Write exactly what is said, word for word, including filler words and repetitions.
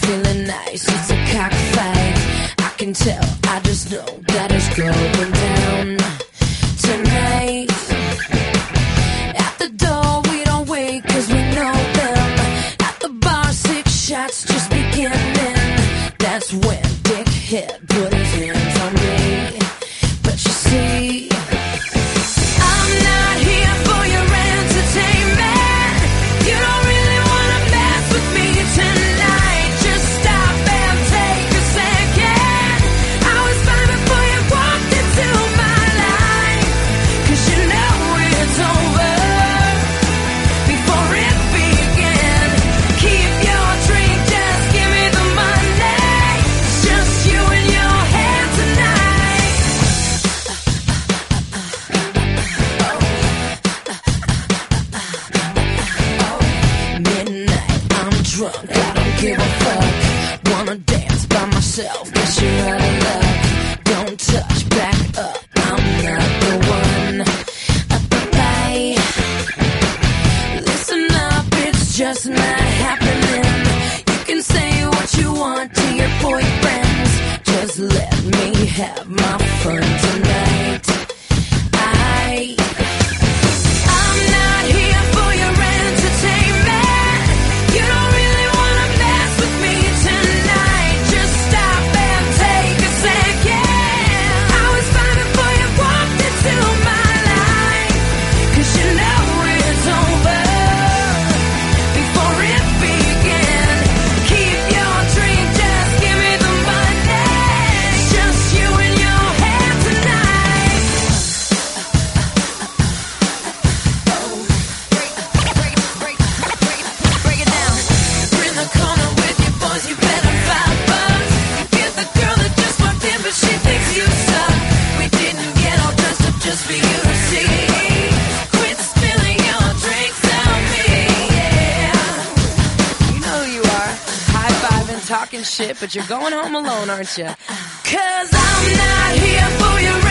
feeling nice. It's a cockfight. I can tell, I just know that it's going down tonight. At the door, we don't wait, cause we know them. At the bar, six shots just beginning. That's when Dickhead put his hands on me. But you see, I'm not here for your entertainment. You don't really wanna mess with me tonight. Just stop and take a second. I was fine before you walked into my life. Cause you know it's over before it began. Keep your drink, just give me the money. It's just you and your head tonight. Midnight, I'm drunk, I don't give a fuck. Wanna dance by myself, guess you're out of luck. Don't touch, back up, I'm not the one. Bye. Listen up, it's just not happening. You can say what you want to your boyfriends. Just let me have my fun tonight. I I'm not here for your entertainment. You don't really wanna mess with me tonight. Just stop and take a second. I was fine before you walked into my life. Cause you know it's over before it began. Keep your drink, just give me the money. It's just you and your head tonight. Break it down. We're in the corner with your boys, you better fight buzz. You get the girl that just walked in, but she thinks you suck. We didn't get all dressed up just for you to see. Quit spilling your drinks on me, yeah. You know who you are. High-fiving, talking shit, but you're going home alone, aren't you? Cause I'm not here for your